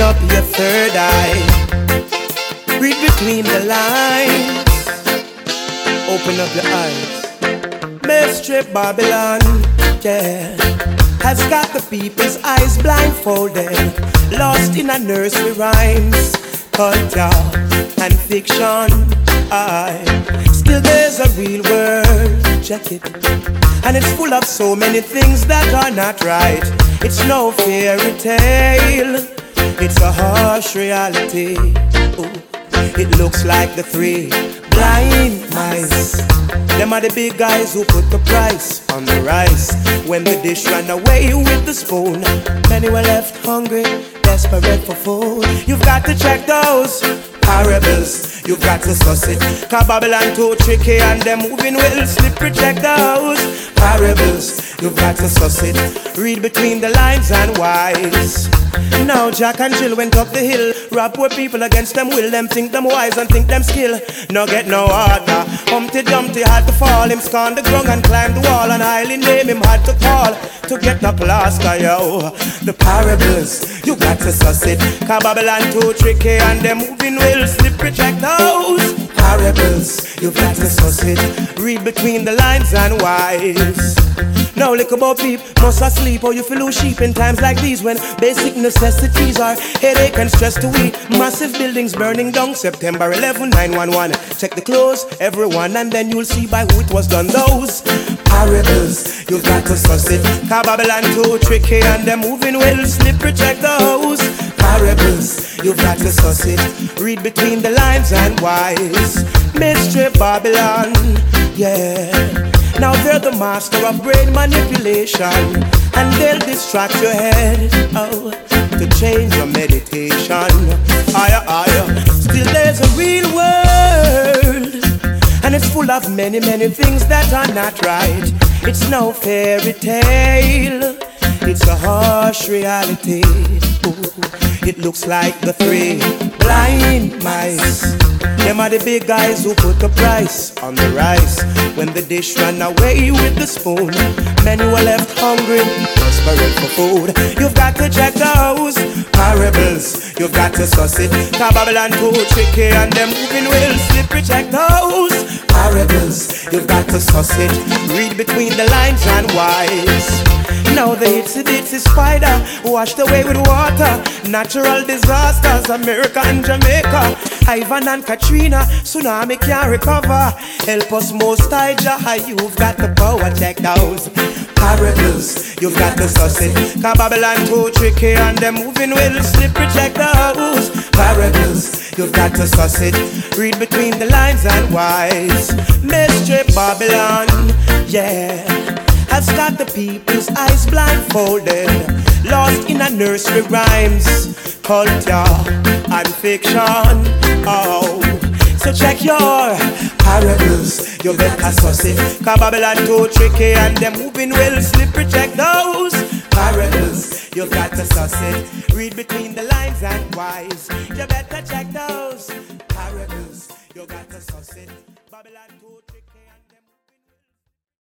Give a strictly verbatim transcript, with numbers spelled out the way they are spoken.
up your third eye. Read between the lines. Open up your eyes. Mystery Babylon, yeah, has got the people's eyes blindfolded, lost in a nursery rhymes, culture and fiction. I still there's a real world, check it, and it's full of so many things that are not right. It's no fairy tale, it's a harsh reality. Ooh. It looks like the three blind mice. Them are the big guys who put the price on the rice. When the dish ran away with the spoon, many were left hungry, desperate for food. You've got to check those parables, you've got to suss it. Cause Babylon too tricky and them moving will slippery. Check those parables, you've got to suss it. Read between the lines and wise. Now Jack and Jill went up the hill, rob poor people against them will. Them think them wise and think them skill. No get no order. Humpty Dumpty had to fall. Him scorn the ground and climb the wall. An island name him had to call to get the plaster, yo. The parables, you got to suss it. Cause Babylon too tricky and them moving will slippery. Check those parables, you got to suss it. Read between the lines and wise. Now look about people must asleep or you feel lose sheep in times like these, when basic necessities are headache and stress to eat. Massive buildings burning down September eleventh, nine one one. Check the clothes, everyone, and then you'll see by who it was done. Those parables, you've got to suss it. Cause Babylon too tricky and them moving will slippery. Check those parables, you've got to suss it. Read between the lines and wise. Mystery Babylon, yeah. Now they're the master of brain manipulation, and they'll distract your head, oh, to change your meditation. Higher, higher. Still there's a real world, and it's full of many, many things that are not right. It's no fairy tale, it's a harsh reality. Ooh, it looks like the three blind mice. Them are the big guys who put the price on the rice. When the dish ran away with the spoon, many were left hungry, desperate for food. You've got to check those parables, you've got to suss it. Cause Babylon too tricky and them moving will slippery. Check those parables, you've got to suss it. Read between the lines and wise. Now the itsy bitsy spider washed away with water. Natural disasters, America and Jamaica, Ivan and Katrina, tsunami can't recover. Help us most high Jah, you've got the power. Check those parables, you've got to suss it. Cause Babylon too tricky and them moving will slippery. Check those parables, you've got to suss it. Read between the lines and wise. Mystery Babylon, yeah, has got the people's eyes blindfolded, lost in a nursery rhymes, culture and fiction. Oh, so check your parables, you better suss it. Cause Babylon too tricky and them moving will slippery. Check those parables, you've got to suss it. Read between the lines and wise. You better check those parables, you got to suss it. Babylon too